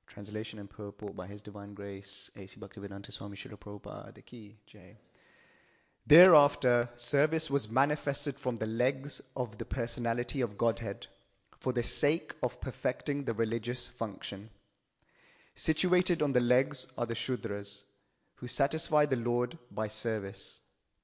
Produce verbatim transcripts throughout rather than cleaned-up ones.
Translation and purport by His Divine Grace, A C Bhaktivedanta Swami Srila Prabhupada Ki Jai. Thereafter, service was manifested from the legs of the personality of Godhead for the sake of perfecting the religious function. Situated on the legs are the Shudras, who satisfy the Lord by service.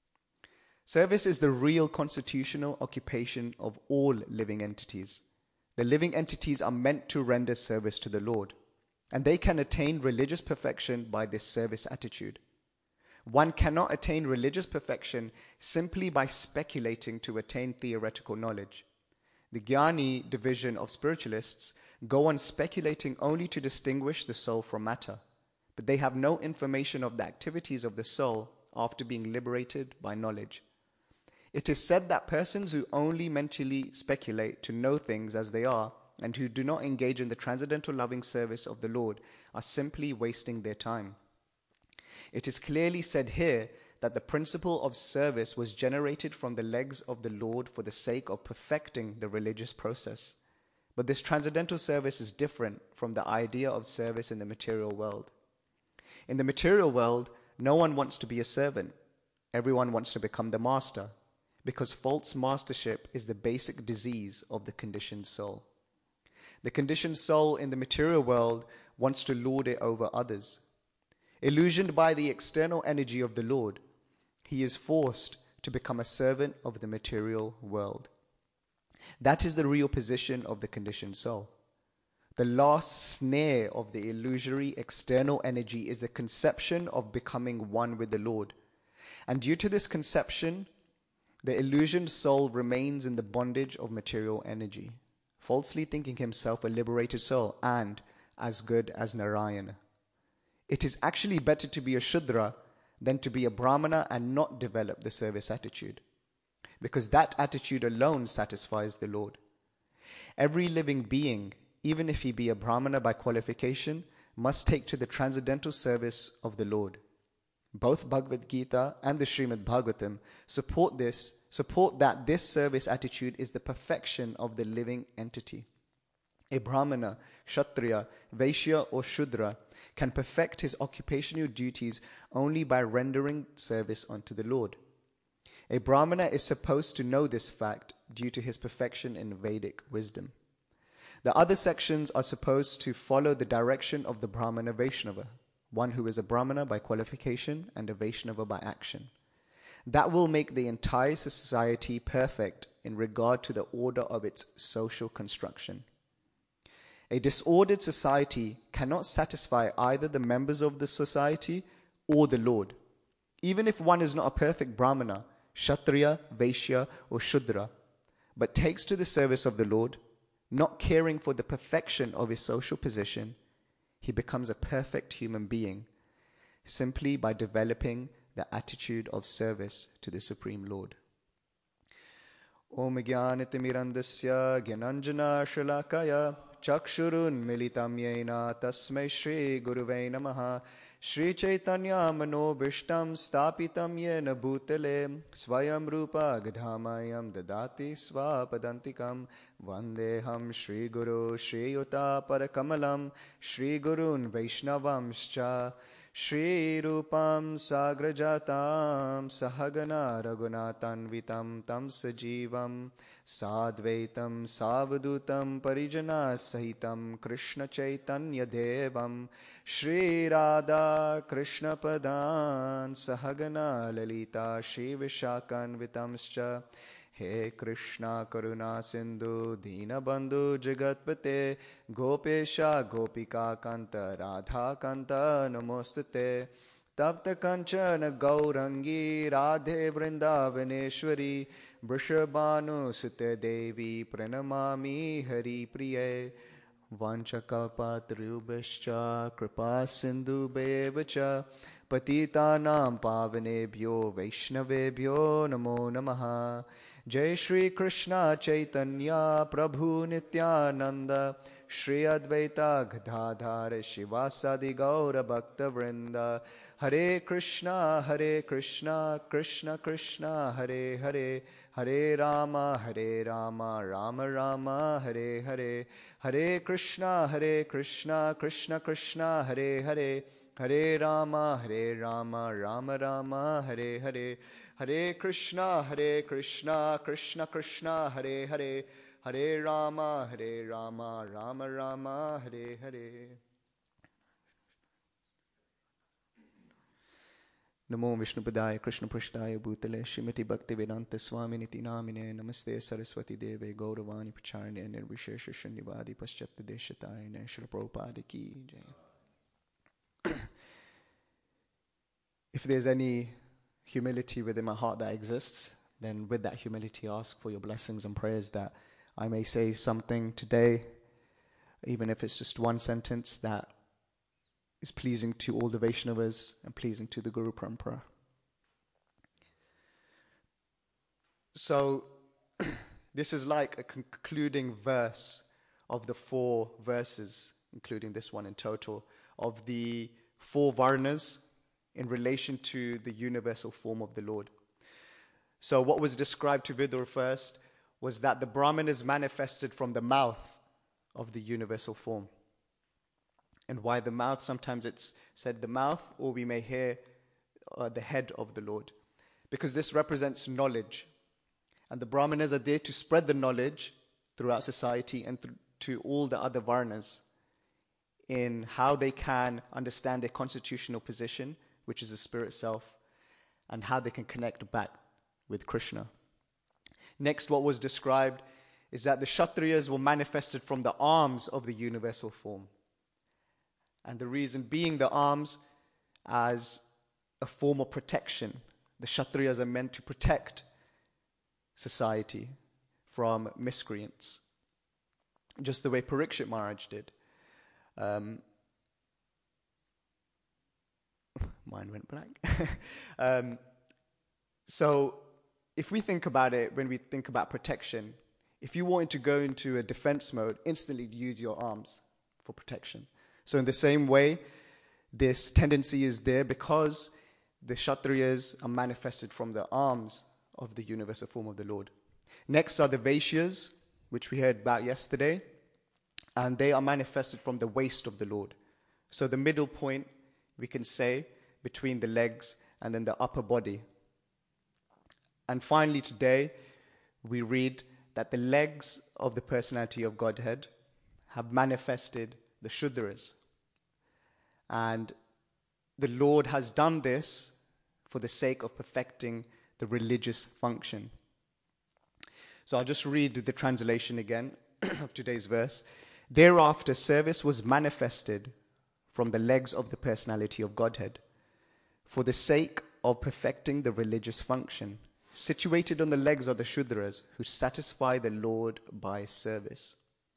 Service is the real constitutional occupation of all living entities. The living entities are meant to render service to the Lord, and they can attain religious perfection by this service attitude. One cannot attain religious perfection simply by speculating to attain theoretical knowledge. The Jnani division of spiritualists go on speculating only to distinguish the soul from matter, but they have no information of the activities of the soul after being liberated by knowledge. It is said that persons who only mentally speculate to know things as they are and who do not engage in the transcendental loving service of the Lord are simply wasting their time. It is clearly said here that the principle of service was generated from the legs of the Lord for the sake of perfecting the religious process. But this transcendental service is different from the idea of service in the material world. In the material world, no one wants to be a servant. Everyone wants to become the master, because false mastership is the basic disease of the conditioned soul. The conditioned soul in the material world wants to lord it over others. Illusioned by the external energy of the Lord, he is forced to become a servant of the material world. That is the real position of the conditioned soul. The last snare of the illusory external energy is the conception of becoming one with the Lord. And due to this conception, the illusioned soul remains in the bondage of material energy, falsely thinking himself a liberated soul and as good as Narayana. It is actually better to be a Shudra than to be a Brahmana and not develop the service attitude, because that attitude alone satisfies the Lord. Every living being, even if he be a Brahmana by qualification, must take to the transcendental service of the Lord. Both Bhagavad Gita and the Srimad Bhagavatam support this, support that this service attitude is the perfection of the living entity. A Brahmana, Kshatriya, Vaishya or Shudra can perfect his occupational duties only by rendering service unto the Lord. A Brahmana is supposed to know this fact due to his perfection in Vedic wisdom. The other sections are supposed to follow the direction of the Brahmana Vaishnava, one who is a Brahmana by qualification and a Vaishnava by action. That will make the entire society perfect in regard to the order of its social construction. A disordered society cannot satisfy either the members of the society or the Lord. Even if one is not a perfect Brahmana, Kshatriya, Vaishya or Shudra, but takes to the service of the Lord, not caring for the perfection of his social position, he becomes a perfect human being simply by developing the attitude of service to the Supreme Lord. Om Jnanitimirandasya Gyananjana Shalakaya Chakshurun Militam Yena Tasmai Shri Guruve Namaha Shri Chaitanya Manobhishtam Stapitam Yena Bhutale Swayam Rupa Gadhamayam Dadati Swapadantikam Vandeham Shri Guru Shri Yuta Parakamalam Shri Gurun Vaishnavamscha Shri Rupam Sagrajatam Sahagana Raghunatanvitam Tam Sajivam Sadvaitam Savadutam Parijana Sahitam Krishna Chaitanya Devam Shri Radha Krishna Padan Sahagana Lalita Shri Vishakanvitamscha He Krishna Karuna Sindhu Deenabandhu Jagatpate Gopesha Gopika Kanta Radha Kanta Namostate Tapta Kanchana Gaurangi Radhe Vrindavaneshwari Vrishabhanu Sute Devi Pranamami Hari Priye Vanchakalpatarubhascha Kripa Sindhu Bevacha Patitanam Pavanebhyo Vaishnavebhyo Namo Namaha Jai Shri Krishna Chaitanya Prabhu Nityananda Shri Advaita Gadadhara Shivasadi Gaura Bhakta Vrinda. Hare Krishna, Hare Krishna, Krishna Krishna, Hare Hare, Hare Rama, Hare Rama, Rama Rama, Hare Hare, Hare Krishna, Hare Krishna, Krishna Krishna, Hare Hare, Hare Rama, Hare Rama, Rama Rama, Hare Hare, Hare Krishna, Hare Krishna, Krishna Krishna, Hare Hare, Hare Rama, Hare Rama, Rama Rama, Hare Hare. Namo Vishnupadaya Krishna Prashtaya Bhutale Shrimati Bhaktivedanta Swami Niti Namine Namaste Saraswati Deve Gauravani Pacharne Nirvishesha Shunyavadi Paschatya Deshatayane Srila Prabhupada Ki Jai. If there's any humility within my heart that exists, then with that humility ask for your blessings and prayers that I may say something today, even if it's just one sentence, that is pleasing to all the Vaishnavas and pleasing to the Guru Parampara. So, this is like a concluding verse of the four verses, including this one in total, of the four Varnas in relation to the universal form of the Lord. So what was described to Vidur first was that the Brahman is manifested from the mouth of the universal form. And why the mouth? Sometimes it's said the mouth, or we may hear uh, the head of the Lord. Because this represents knowledge. And the Brahmanas are there to spread the knowledge throughout society and th- to all the other Varnas in how they can understand their constitutional position, which is the spirit self, and how they can connect back with Krishna. Next, what was described is that the Kshatriyas were manifested from the arms of the universal form. And the reason being the arms as a form of protection. The Kshatriyas are meant to protect society from miscreants, just the way Parikshit Maharaj did. Um, mine went blank. um, so if we think about it, when we think about protection, if you wanted to go into a defense mode, instantly use your arms for protection. So in the same way, this tendency is there because the Kshatriyas are manifested from the arms of the universal form of the Lord. Next are the Vaishyas, which we heard about yesterday, and they are manifested from the waist of the Lord. So the middle point, we can say, between the legs and then the upper body. And finally today, we read that the legs of the personality of Godhead have manifested the Shudras. And the Lord has done this for the sake of perfecting the religious function. So I'll just read the translation again of today's verse. Thereafter, service was manifested from the legs of the personality of Godhead for the sake of perfecting the religious function. Situated on the legs are the Shudras who satisfy the Lord by service.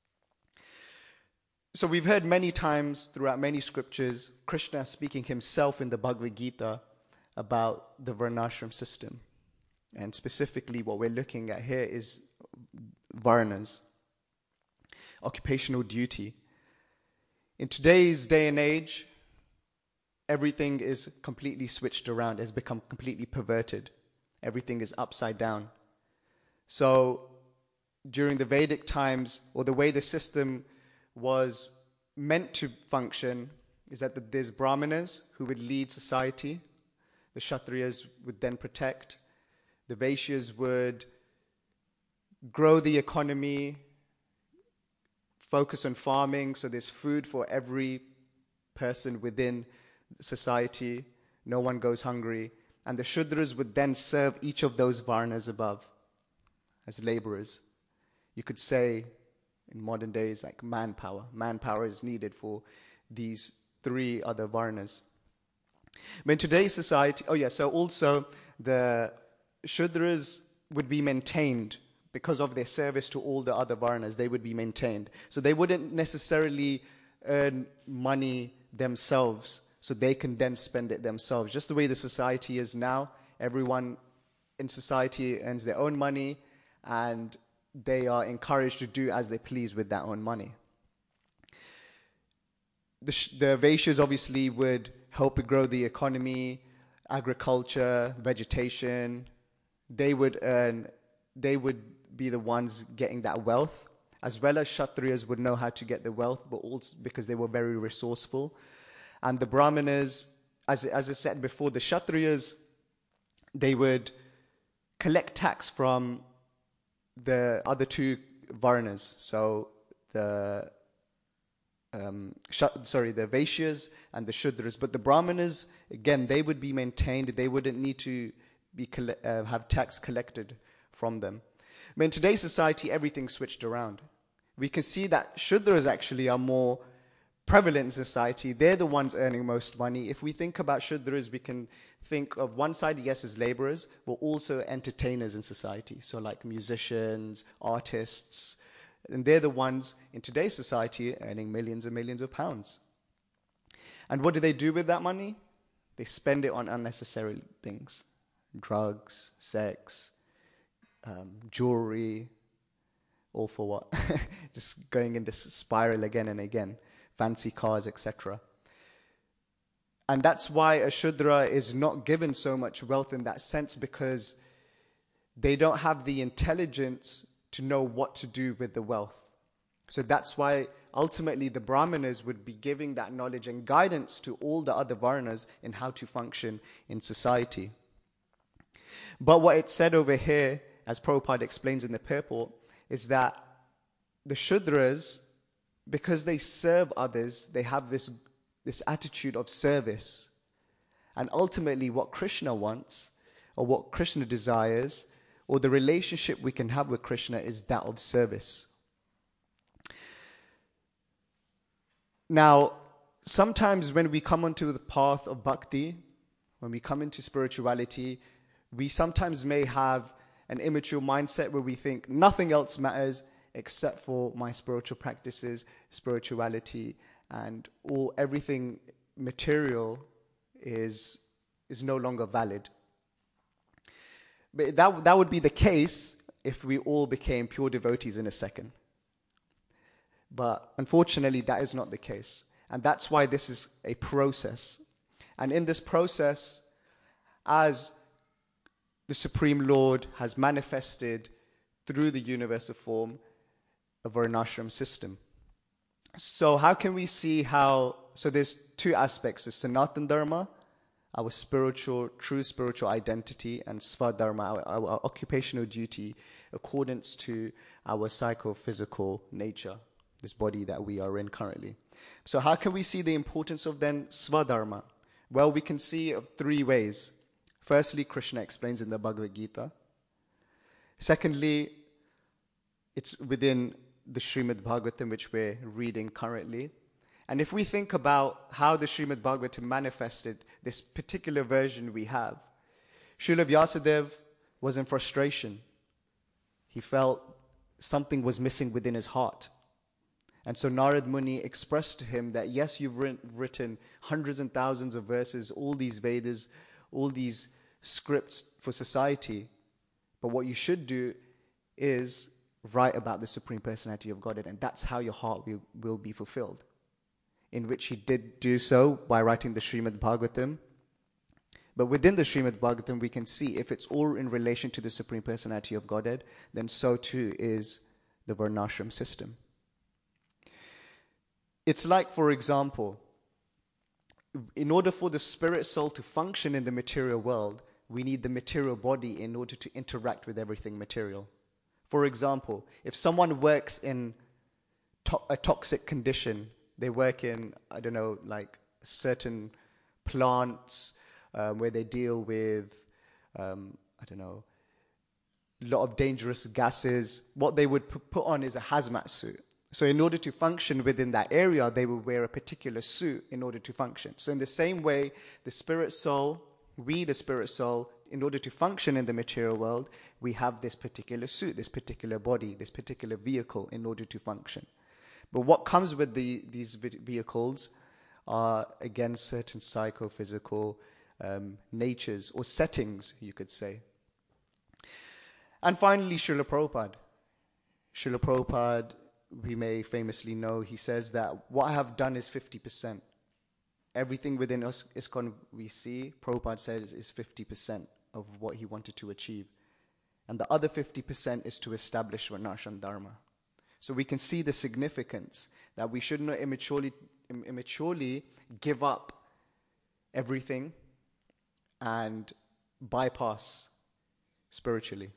So we've heard many times throughout many scriptures, Krishna speaking himself in the Bhagavad Gita about the Varnashram system. And specifically what we're looking at here is Varnas, occupational duty. In today's day and age, everything is completely switched around, has become completely perverted. Everything is upside down. So during the Vedic times, or the way the system was meant to function, is that there's Brahmanas who would lead society, the Kshatriyas would then protect, the Vaishyas would grow the economy, focus on farming, so there's food for every person within society, no one goes hungry, and the Shudras would then serve each of those Varnas above as laborers. You could say in modern days like manpower. Manpower is needed for these three other Varnas. But in today's society, oh yeah, so also the Shudras would be maintained because of their service to all the other Varnas. They would be maintained. So they wouldn't necessarily earn money themselves, so they can then spend it themselves. Just the way the society is now, everyone in society earns their own money, and they are encouraged to do as they please with that own money. the, sh- the Vaishyas obviously would help grow the economy, agriculture, vegetation. They would earn, they would be the ones getting that wealth, as well as Kshatriyas would know how to get the wealth, but also because they were very resourceful. And the Brahmanas, as, as I said before, the Kshatriyas, they would collect tax from the other two Varnas. So the um, sh- sorry, the Vaishyas and the Shudras. But the Brahmanas, again, they would be maintained. They wouldn't need to be coll- uh, have tax collected from them. But in today's society, everything's switched around. We can see that Shudras actually are more prevalent in society. They're the ones earning most money. If we think about Shudras, we can think of one side, yes, as laborers, but also entertainers in society. So like musicians, artists, and they're the ones in today's society earning millions and millions of pounds. And what do they do with that money? They spend it on unnecessary things. Drugs, sex, um, jewelry, all for what? Just going in this spiral again and again. Fancy cars, et cetera. And that's why a Shudra is not given so much wealth in that sense, because they don't have the intelligence to know what to do with the wealth. So that's why ultimately the Brahmanas would be giving that knowledge and guidance to all the other Varnas in how to function in society. But what it's said over here, as Prabhupada explains in the purport, is that the Shudras, because they serve others, they have this, this attitude of service. And ultimately what Krishna wants, or what Krishna desires, or the relationship we can have with Krishna is that of service. Now, sometimes when we come onto the path of bhakti, when we come into spirituality, we sometimes may have an immature mindset where we think nothing else matters except for my spiritual practices, spirituality, and all everything material is is no longer valid. But that that would be the case if we all became pure devotees in a second. But unfortunately, that is not the case. And that's why this is a process. And in this process, as the Supreme Lord has manifested through the universal form, a Varnashram system. So how can we see how, so there's two aspects, the Sanatan Dharma, our spiritual, true spiritual identity, and Svadharma, our, our occupational duty, accordance to our psychophysical nature, this body that we are in currently. So how can we see the importance of then Svadharma? Well, we can see of three ways. Firstly, Krishna explains in the Bhagavad Gita. Secondly, it's within the Srimad Bhagavatam, which we're reading currently. And if we think about how the Srimad Bhagavatam manifested this particular version we have, Srila Vyasadeva was in frustration. He felt something was missing within his heart. And so Narad Muni expressed to him that, yes, you've written hundreds and thousands of verses, all these Vedas, all these scripts for society, but what you should do is write about the Supreme Personality of Godhead, and that's how your heart will, will be fulfilled. In which he did do so by writing the Srimad Bhagavatam. But within the Srimad Bhagavatam, we can see if it's all in relation to the Supreme Personality of Godhead, then so too is the Varnashram system. It's like, for example, in order for the spirit soul to function in the material world, we need the material body in order to interact with everything material. For example, if someone works in to- a toxic condition, they work in, I don't know, like certain plants um, where they deal with, um, I don't know, a lot of dangerous gases, what they would p- put on is a hazmat suit. So in order to function within that area, they will wear a particular suit in order to function. So in the same way, the spirit soul, we, the spirit soul, in order to function in the material world, we have this particular suit, this particular body, this particular vehicle in order to function. But what comes with the, these vehicles are, again, certain psychophysical um, natures or settings, you could say. And finally, Srila Prabhupada. Srila Prabhupada we may famously know, he says that what I have done is fifty percent. Everything within us, ISKCON we see, Prabhupada says, is fifty percent of what he wanted to achieve. And the other fifty percent is to establish Varnashram Dharma. So we can see the significance that we should not immaturely, immaturely give up everything and bypass spiritually.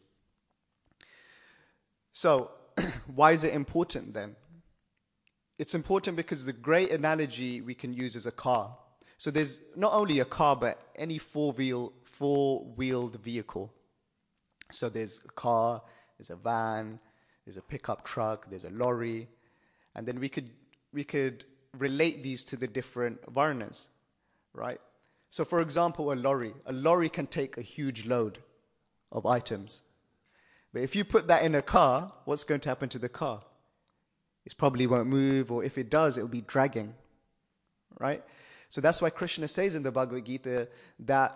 So, why is it important then? It's important because the great analogy we can use is a car. So there's not only a car, but any four-wheel, four-wheeled vehicle. So there's a car, there's a van, there's a pickup truck, there's a lorry, and then we could we could relate these to the different varnas, right? So for example, a lorry. A lorry can take a huge load of items. But if you put that in a car, what's going to happen to the car? It probably won't move, or if it does, it'll be dragging, right? So that's why Krishna says in the Bhagavad Gita that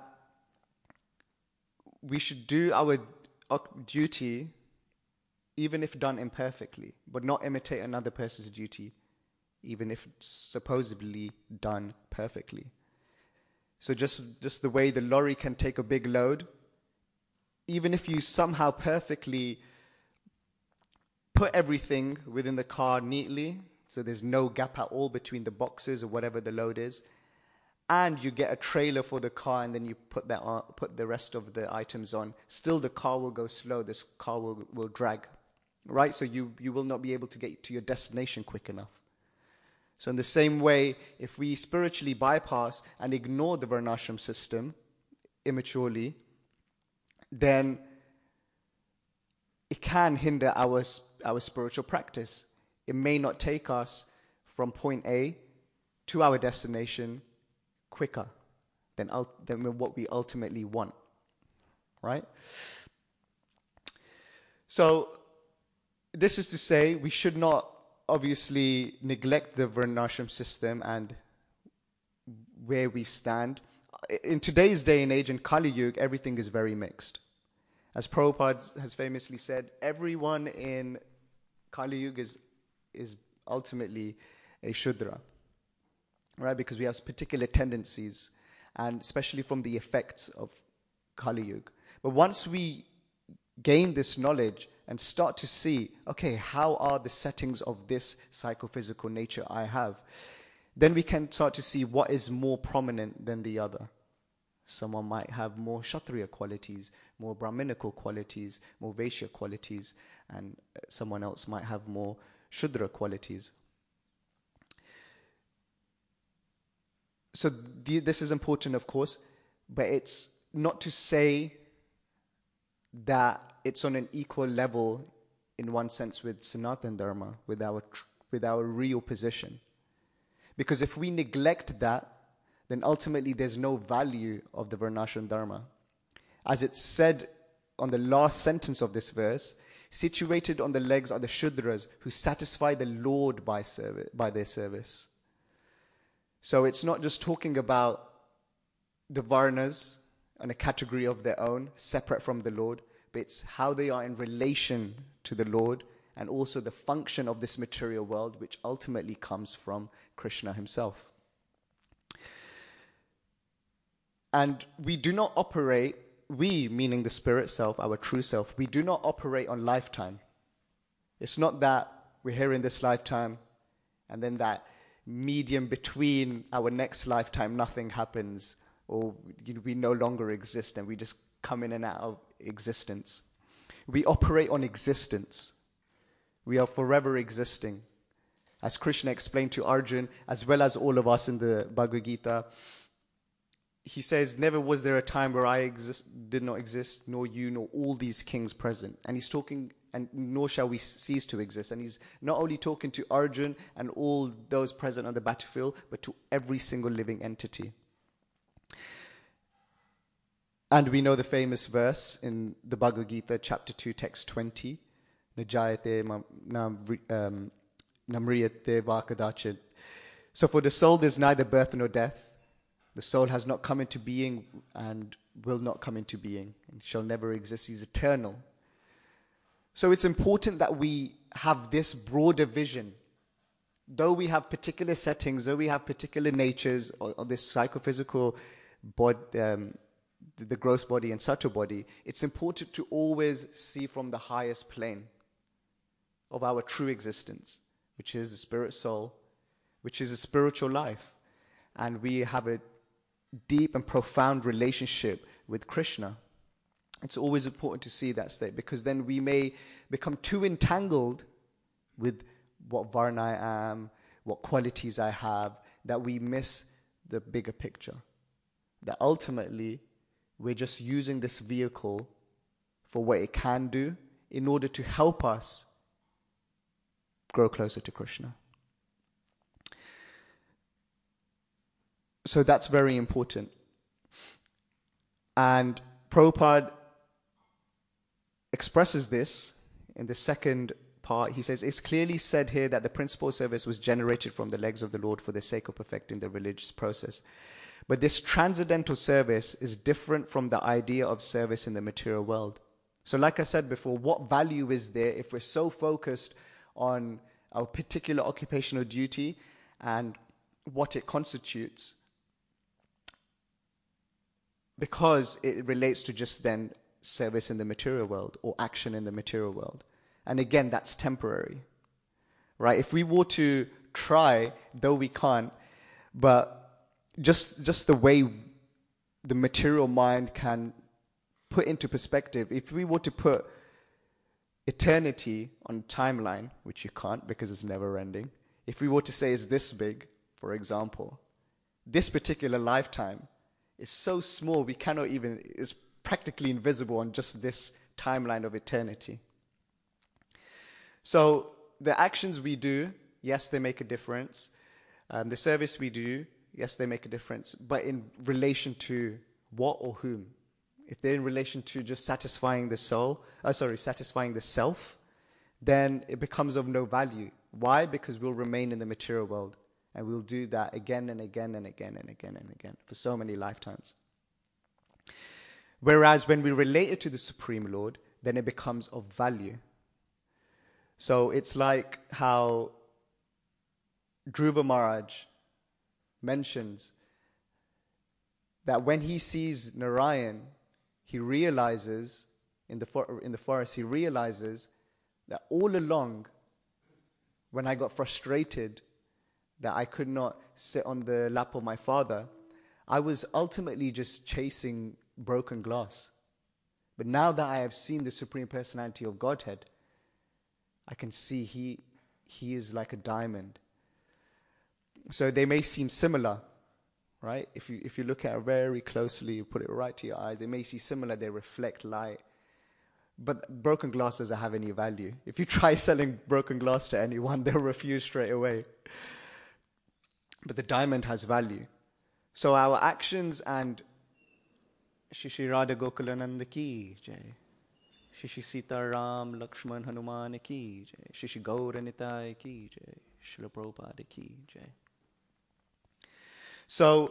we should do our duty even if done imperfectly, but not imitate another person's duty, even if supposedly done perfectly. So just, just the way the lorry can take a big load, even if you somehow perfectly put everything within the car neatly, so there's no gap at all between the boxes or whatever the load is, and you get a trailer for the car and then you put that on, put the rest of the items on, still the car will go slow, this car will, will drag, right? So you, you will not be able to get to your destination quick enough. So in the same way, if we spiritually bypass and ignore the Varnashram system immaturely, then it can hinder our, our spiritual practice. It may not take us from point A to our destination quicker than, than what we ultimately want, right? So this is to say we should not obviously neglect the Varnashram system and where we stand. In today's day and age, in Kali Yuga, everything is very mixed. As Prabhupada has famously said, everyone in Kali Yuga is, is ultimately a Shudra, right? Because we have particular tendencies, and especially from the effects of Kali Yuga. But once we gain this knowledge and start to see, okay, how are the settings of this psychophysical nature I have, then we can start to see what is more prominent than the other. Someone might have more Kshatriya qualities, more Brahminical qualities, more Vaishya qualities, and someone else might have more Shudra qualities. So the, this is important, of course, but it's not to say that it's on an equal level in one sense with Sanatana Dharma, with our, with our real position. Because if we neglect that, then ultimately there's no value of the Varnashram Dharma. As it's said on the last sentence of this verse, situated on the legs are the Shudras who satisfy the Lord by, service, by their service. So it's not just talking about the Varnas on a category of their own, separate from the Lord, but it's how they are in relation to the Lord and also the function of this material world, which ultimately comes from Krishna himself. And we do not operate, we, meaning the spirit self, our true self, we do not operate on lifetime. It's not that we're here in this lifetime and then that medium between our next lifetime, nothing happens, or you know, we no longer exist and we just come in and out of existence. We operate on existence. We are forever existing. As Krishna explained to Arjuna, as well as all of us in the Bhagavad Gita, he says, never was there a time where I exist, did not exist, nor you, nor all these kings present. And he's talking, and nor shall we cease to exist. And he's not only talking to Arjuna and all those present on the battlefield, but to every single living entity. And we know the famous verse in the Bhagavad Gita, chapter two, text twenty, Najayate namriyate vakadachit. So for the soul there's neither birth nor death. The soul has not come into being and will not come into being, and shall never exist. He's eternal. So it's important that we have this broader vision. Though we have particular settings, though we have particular natures of this psychophysical body, um, the gross body and subtle body, it's important to always see from the highest plane of our true existence, which is the spirit soul, which is a spiritual life. And we have a deep and profound relationship with Krishna. It's always important to see that state, because then we may become too entangled with what varna I am, what qualities I have, that we miss the bigger picture. That ultimately, we're just using this vehicle for what it can do in order to help us grow closer to Krishna. So that's very important. And Prabhupada expresses this in the second part. He says, it's clearly said here that the principal service was generated from the legs of the Lord for the sake of perfecting the religious process. But this transcendental service is different from the idea of service in the material world. So like I said before, what value is there if we're so focused on our particular occupational duty and what it constitutes, because it relates to just then service in the material world or action in the material world. And again, that's temporary, right? If we were to try, though we can't, but just just the way the material mind can put into perspective, if we were to put eternity on a timeline, which you can't because it's never ending, if we were to say it's this big, for example, this particular lifetime is so small we cannot even, it's practically invisible on just this timeline of eternity. So the actions we do, yes, they make a difference. Um, the service we do, yes, they make a difference. But in relation to what or whom? If they're in relation to just satisfying the soul, oh, sorry, satisfying the self, then it becomes of no value. Why? Because we'll remain in the material world. And we'll do that again and again and again and again and again for so many lifetimes. Whereas when we relate it to the Supreme Lord, then it becomes of value. So it's like how Dhruva Maharaj mentions that when he sees Narayan, he realizes, in the, for- in the forest, he realizes that all along, when I got frustrated that I could not sit on the lap of my father, I was ultimately just chasing broken glass. But now that I have seen the Supreme Personality of Godhead, I can see he he is like a diamond. So they may seem similar, right? If you if you look at it very closely, you put it right to your eyes, they may seem similar, they reflect light. But broken glass doesn't have any value. If you try selling broken glass to anyone, they'll refuse straight away. But the diamond has value. So our actions and Shishi Radha Gokulananda ki jai. Shishi Sita Ram Lakshman Hanuman ki jai. Shishi Gaura Nitai ki jai. Srila Prabhupada ki jai. So,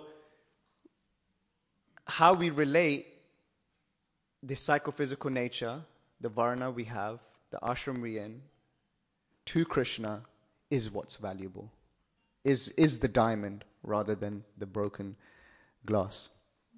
how we relate the psychophysical nature, the varna we have, the ashram we in, to Krishna is what's valuable. Is is the diamond rather than the broken glass.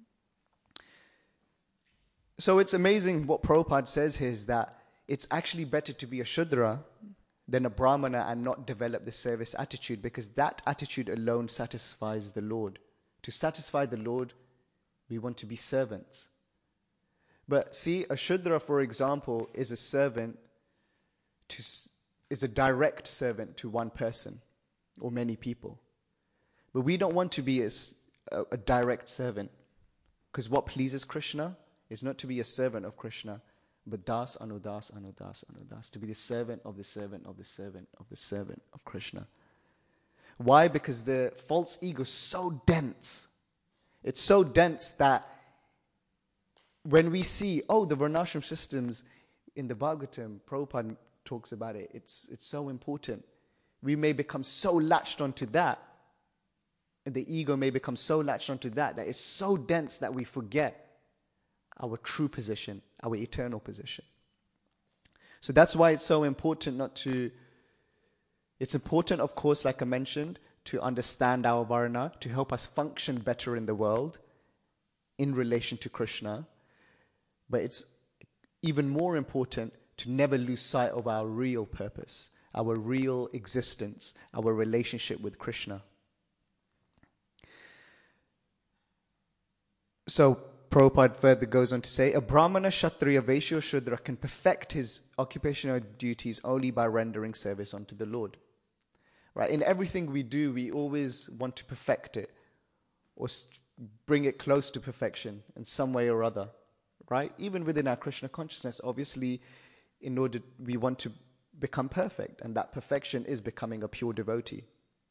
So it's amazing what Prabhupada says here is that it's actually better to be a Shudra than a Brahmana and not develop the service attitude, because that attitude alone satisfies the Lord. To satisfy the Lord, we want to be servants. But see, a Shudra, for example, is a servant, to, is a direct servant to one person or many people. But we don't want to be a, a, a direct servant, because what pleases Krishna is not to be a servant of Krishna, but das, anudas, anudas, anudas, to be the servant of the servant of the servant of the servant of Krishna. Why? Because the false ego is so dense. It's so dense that when we see, oh, the Varnashram systems in the Bhagavatam, Prabhupada talks about it, it's, it's so important. We may become so latched onto that, and the ego may become so latched onto that, that it's so dense that we forget our true position, our eternal position. So that's why it's so important not to, it's important, of course, like I mentioned, to understand our Varna, to help us function better in the world in relation to Krishna. But it's even more important to never lose sight of our real purpose, our real existence, our relationship with Krishna. So Prabhupada further goes on to say, a Brahmana, Kshatriya, Vaishya, Shudra can perfect his occupational duties only by rendering service unto the Lord. Right? In everything we do, we always want to perfect it or bring it close to perfection in some way or other. Right? Even within our Krishna consciousness, obviously, in order we want to become perfect, and that perfection is becoming a pure devotee.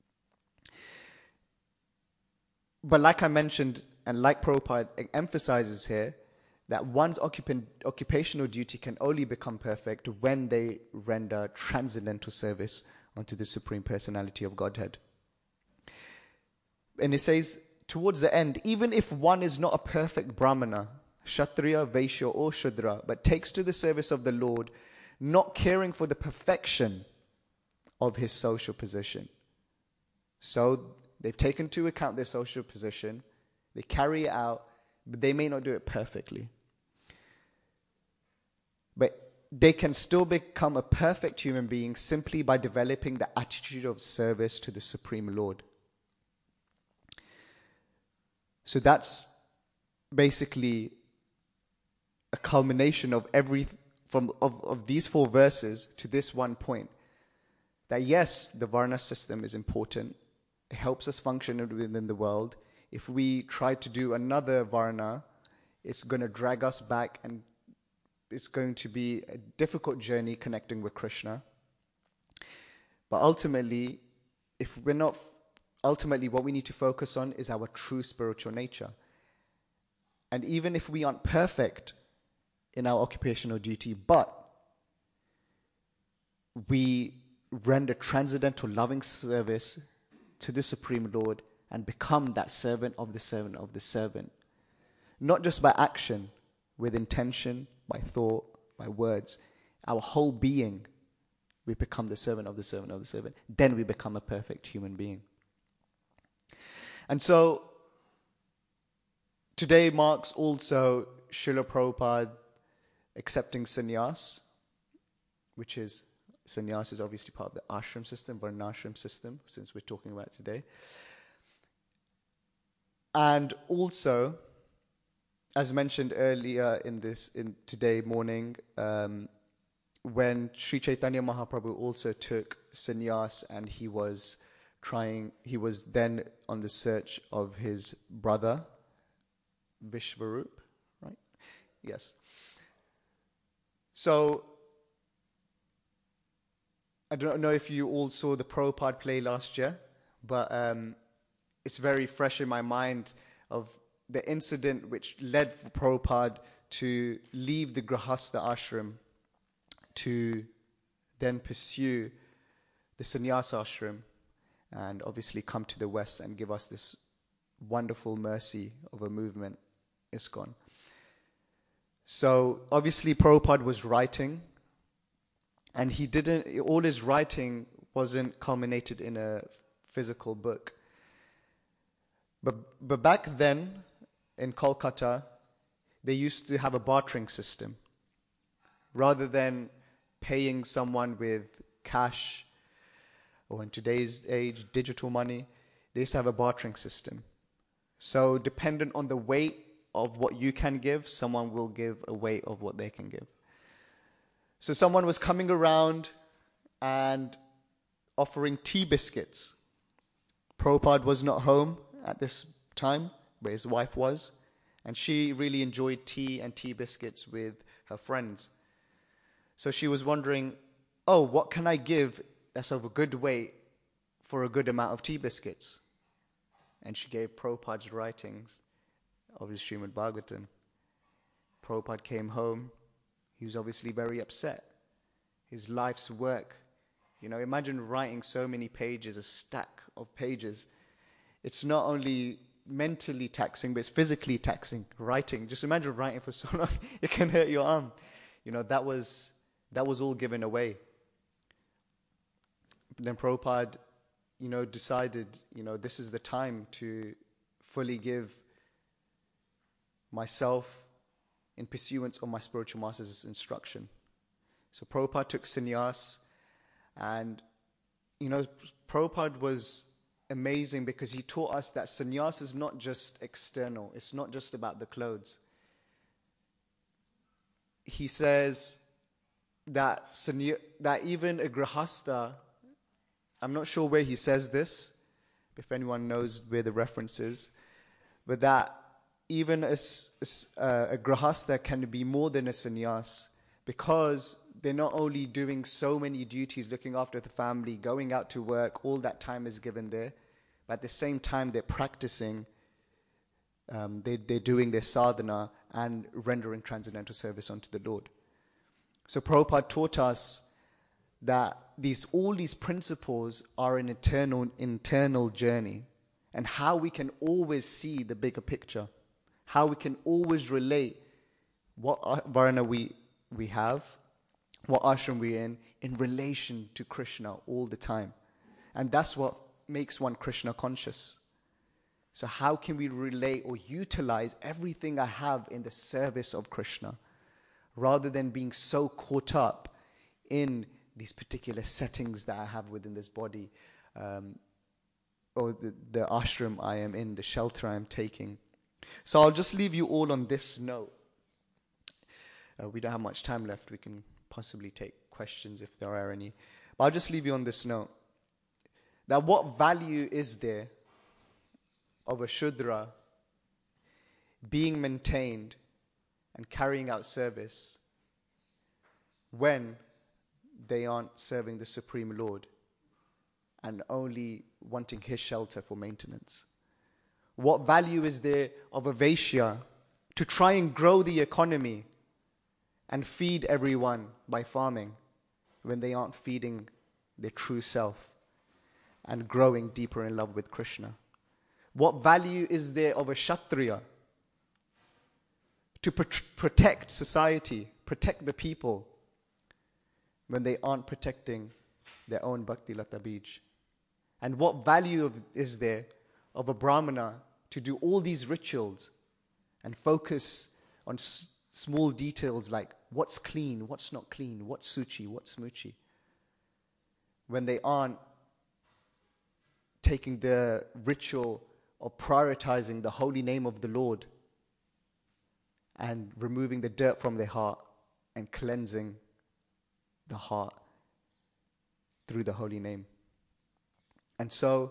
But like I mentioned, and like Prabhupada emphasizes here, that one's occup- occupational duty can only become perfect when they render transcendental service unto the Supreme Personality of Godhead. And it says, towards the end, even if one is not a perfect Brahmana, Kshatriya, Vaishya or Shudra, but takes to the service of the Lord, not caring for the perfection of his social position. So they've taken into account their social position, they carry it out, but they may not do it perfectly. But they can still become a perfect human being simply by developing the attitude of service to the Supreme Lord. So that's basically a culmination of every from of, of these four verses to this one point. That yes, the Varna system is important. It helps us function within the world. If we try to do another Varna, it's going to drag us back and it's going to be a difficult journey connecting with Krishna. But ultimately, if we're not, ultimately what we need to focus on is our true spiritual nature. And even if we aren't perfect in our occupational duty, but we render transcendental loving service to the Supreme Lord and become that servant of the servant of the servant. Not just by action, with intention, by thought, by words. Our whole being, we become the servant of the servant of the servant. Then we become a perfect human being. And so, today marks also Srila Prabhupada accepting sannyas, which is, sannyas is obviously part of the ashram system, varnashram system, since we're talking about it today. And also, as mentioned earlier in this, in today morning, um, when Sri Chaitanya Mahaprabhu also took sannyas and he was trying, he was then on the search of his brother, Vishvarup, right? Yes. So, I don't know if you all saw the Prabhupada play last year, but um, it's very fresh in my mind of the incident which led for Prabhupada to leave the Grahastha ashram to then pursue the sannyasa ashram and obviously come to the West and give us this wonderful mercy of a movement, ISKCON. So obviously Prabhupada was writing, and he didn't, all his writing wasn't culminated in a physical book. But, but back then, in Kolkata, they used to have a bartering system. Rather than paying someone with cash, or in today's age, digital money, they used to have a bartering system. So dependent on the weight of what you can give, someone will give a weight of what they can give. So someone was coming around and offering tea biscuits. Prabhupada was not home at this time, but his wife was. And she really enjoyed tea and tea biscuits with her friends. So she was wondering, oh, what can I give that's of a good weight for a good amount of tea biscuits? And she gave Prabhupada's writings of his Srimad Bhagavatam. Prabhupada came home. He was obviously very upset. His life's work. You know, imagine writing so many pages, a stack of pages. It's not only mentally taxing, but it's physically taxing, writing. Just imagine writing for so long, it can hurt your arm. You know, that was that was all given away. Then Prabhupada, you know, decided, you know, this is the time to fully give myself in pursuance of my spiritual master's instruction. So Prabhupada took sannyas, and, you know, Prabhupada was amazing because he taught us that sannyas is not just external. It's not just about the clothes. He says that sanny- that even a grihastha, I'm not sure where he says this, if anyone knows where the reference is, but that even a, a, a grihastha can be more than a sannyas, because they're not only doing so many duties, looking after the family, going out to work, all that time is given there, but at the same time they're practicing, um, they, they're doing their sadhana and rendering transcendental service unto the Lord. So Prabhupada taught us that these all these principles are an eternal internal journey, and how we can always see the bigger picture, how we can always relate what varna we we have, what ashram we're in, in relation to Krishna all the time. And that's what makes one Krishna conscious. So how can we relate or utilize everything I have in the service of Krishna, rather than being so caught up in these particular settings that I have within this body, um, or the, the ashram I am in, the shelter I am taking. So I'll just leave you all on this note. Uh, we don't have much time left. We can possibly take questions if there are any. But I'll just leave you on this note. That what value is there of a Shudra being maintained and carrying out service when they aren't serving the Supreme Lord and only wanting His shelter for maintenance? What value is there of a Vaishya to try and grow the economy and feed everyone by farming when they aren't feeding their true self and growing deeper in love with Krishna? What value is there of a Kshatriya to pr- protect society, protect the people, when they aren't protecting their own Bhakti Lata Bij? And what value of, is there of a Brahmana to do all these rituals and focus on s- small details like what's clean, what's not clean, what's suchi, what's smuchi, when they aren't taking the ritual of prioritizing the holy name of the Lord and removing the dirt from their heart and cleansing the heart through the holy name. And so,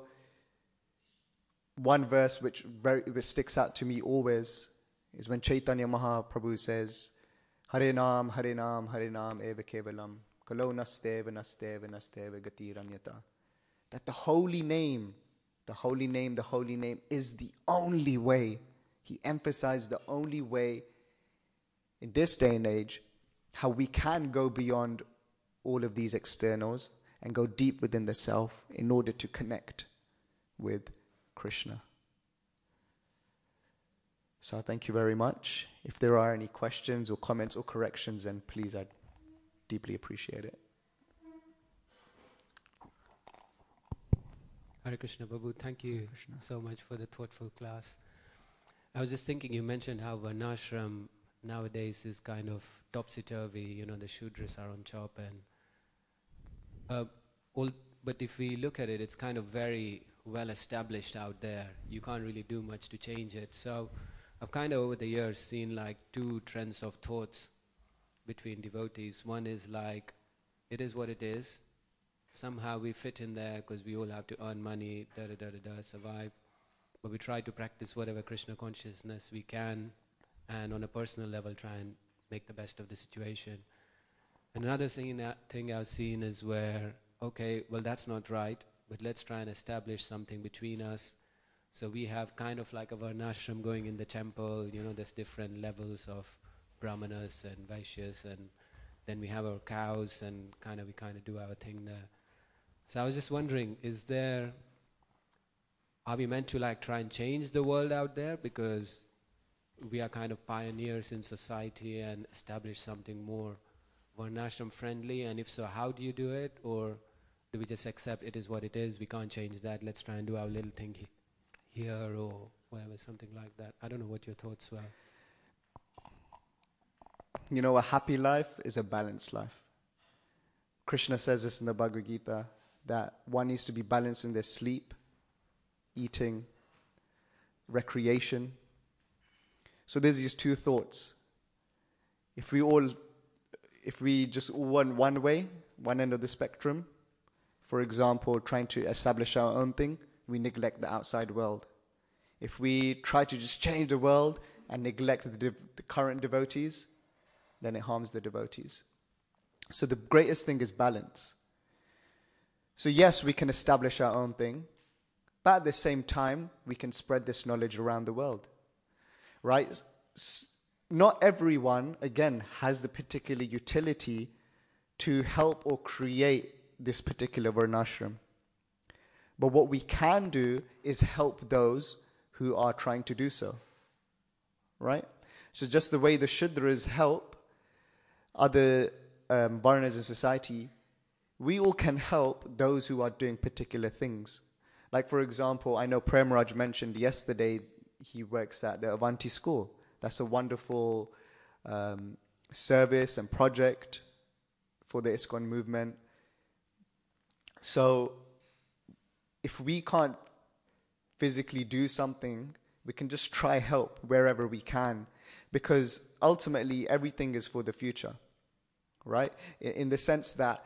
one verse which very which sticks out to me always is when Chaitanya Mahaprabhu says, Hare Nam, Hare Nam, Hare Nam, Eva Kevalam, Kalo Nasteva, Nasteva, Nasteva, Gati Ranyata. That the holy name, the holy name, the holy name is the only way. He emphasized the only way in this day and age how we can go beyond all of these externals and go deep within the self in order to connect with Krishna. So I thank you very much. If there are any questions or comments or corrections, then please, I'd deeply appreciate it. Hare Krishna, Babu. Thank you Krishna. so much for the thoughtful class. I was just thinking, you mentioned how Varnashram nowadays is kind of topsy-turvy. You know, the Shudras are on top, and uh, all, but if we look at it, it's kind of very well established out there. You can't really do much to change it. So I've kind of over the years seen like two trends of thoughts between devotees. One is like, it is what it is. Somehow we fit in there because we all have to earn money, da da da da da, survive. But we try to practice whatever Krishna consciousness we can, and on a personal level try and make the best of the situation. And another thing, that thing I've seen is where, okay, well that's not right, but let's try and establish something between us. So we have kind of like a Varnashram going in the temple, you know, there's different levels of Brahmanas and Vaishyas, and then we have our cows, and kind of we kind of do our thing there. So I was just wondering, is there, are we meant to like try and change the world out there because we are kind of pioneers in society and establish something more Varnashram friendly, and if so, how do you do it? Or do we just accept it is what it is, we can't change that, let's try and do our little thing he- here or whatever, something like that? I don't know what your thoughts were. You know, a happy life is a balanced life. Krishna says this in the Bhagavad Gita, that one needs to be balanced in their sleep, eating, recreation. So there's these two thoughts. If we all, if we just all went one way, one end of the spectrum, for example, trying to establish our own thing, we neglect the outside world. If we try to just change the world and neglect the, dev- the current devotees, then it harms the devotees. So the greatest thing is balance. So yes, we can establish our own thing, but at the same time, we can spread this knowledge around the world. Right? S- not everyone, again, has the particular utility to help or create this particular varnashram. But what we can do is help those who are trying to do so. Right? So just the way the Shudras help other um, Varnas in society, we all can help those who are doing particular things. Like, for example, I know Premraj mentioned yesterday he works at the Avanti school. That's a wonderful um, service and project for the ISKCON movement. So if we can't physically do something, we can just try help wherever we can, because ultimately everything is for the future, right? In, in the sense that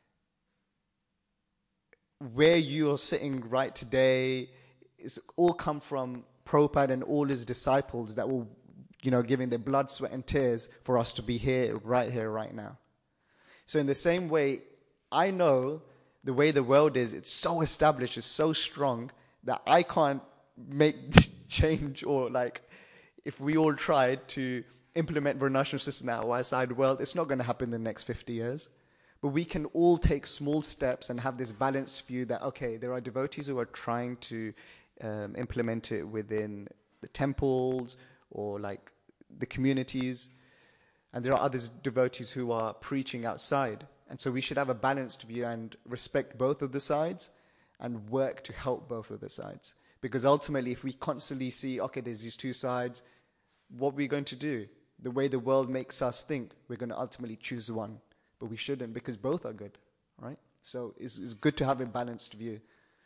where you are sitting right today is all come from Prabhupada and all his disciples that were, you know, giving their blood, sweat and tears for us to be here, right here, right now. So in the same way, I know the way the world is, it's so established, it's so strong that I can't make change, or like, if we all tried to implement Varnashram system in our outside world, it's not going to happen in the next fifty years. But we can all take small steps and have this balanced view that, okay, there are devotees who are trying to um, implement it within the temples or like the communities. And there are other devotees who are preaching outside. And so we should have a balanced view and respect both of the sides and work to help both of the sides. Because ultimately, if we constantly see, okay, there's these two sides, what are we going to do? The way the world makes us think, we're going to ultimately choose one. But we shouldn't, because both are good, right? So it's, it's good to have a balanced view.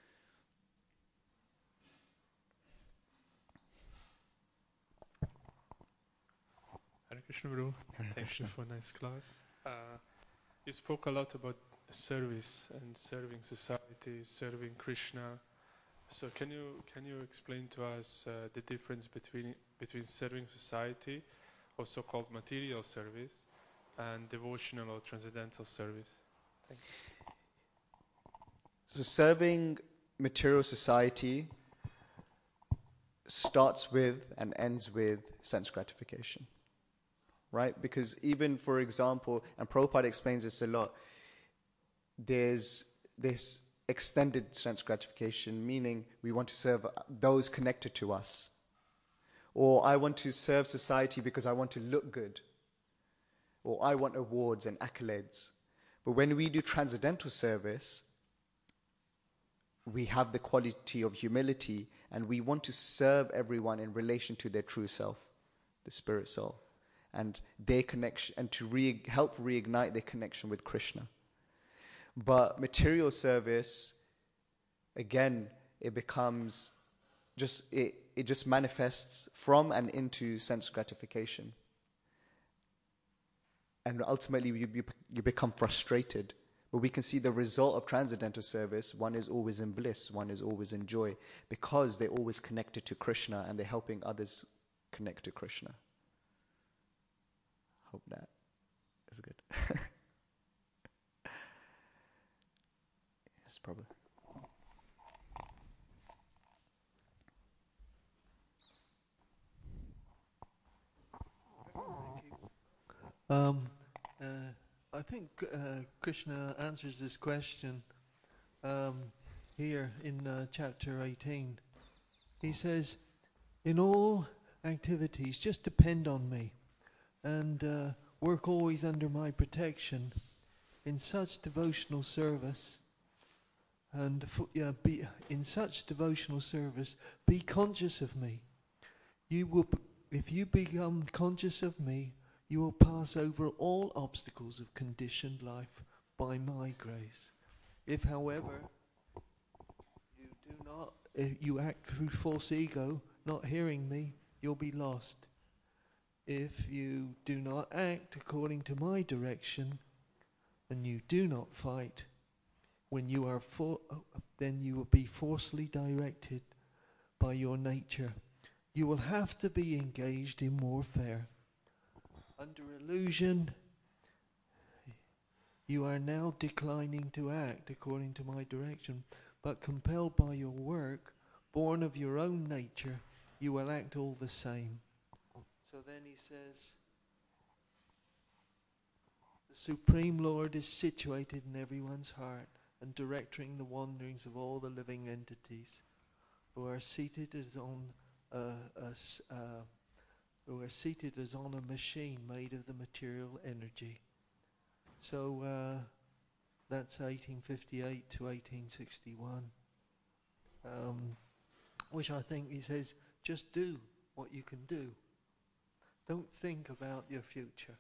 Hare Krishna, Guru. Thank you for a nice class. Uh, you spoke a lot about service and serving society, serving Krishna. So can you can you explain to us uh, the difference between between serving society, or so-called material service, and devotional or transcendental service? Thank you. So serving material society starts with and ends with sense gratification, right? Because even, for example, and Prabhupada explains this a lot, there's this extended sense gratification, meaning we want to serve those connected to us. Or I want to serve society because I want to look good. Or I want awards and accolades. But when we do transcendental service, we have the quality of humility, and we want to serve everyone in relation to their true self, the spirit soul, and their connection, and to re- help reignite their connection with Krishna. But material service, again, it becomes just, it, it just manifests from and into sense gratification. And ultimately you, you, you become frustrated. But we can see the result of transcendental service. One is always in bliss, one is always in joy, because they're always connected to Krishna and they're helping others connect to Krishna. Hope that is good. Yes, probably. Um, uh, I think uh, Krishna answers this question um, here in uh, chapter eighteen. He says, in all activities, just depend on me. And uh, work always under my protection in such devotional service. And f- yeah, be in such devotional service, be conscious of me. You will, p- if you become conscious of me, you will pass over all obstacles of conditioned life by my grace. If, however, you do not, if you act through false ego, not hearing me, you'll be lost. If you do not act according to my direction, and you do not fight, when you are for, then you will be forcefully directed by your nature. You will have to be engaged in warfare. Under illusion, you are now declining to act according to my direction, but compelled by your work, born of your own nature, you will act all the same. So then he says, the Supreme Lord is situated in everyone's heart and directing the wanderings of all the living entities who are seated as on a, a s- uh, who are seated as on a machine made of the material energy. So uh, that's eighteen fifty-eight to eighteen sixty-one, um, which I think he says, just do what you can do. Don't think about your future.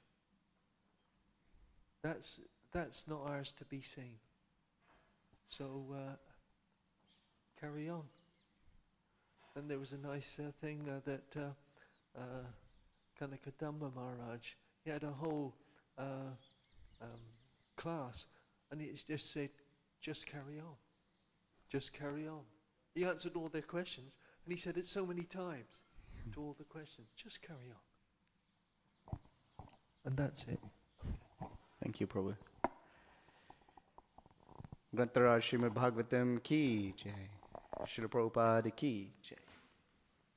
That's that's not ours to be seen. So uh, carry on. And there was a nice uh, thing uh, that uh, uh, Kanakadamba Maharaj, he had a whole uh, um, class, and it just said, just carry on. Just carry on. He answered all their questions, and he said it so many times to all the questions, just carry on. And that's it. Thank you, Prabhu. Grantaraj Srimad Bhagavatam ki jai. Srila Prabhupada ki jai.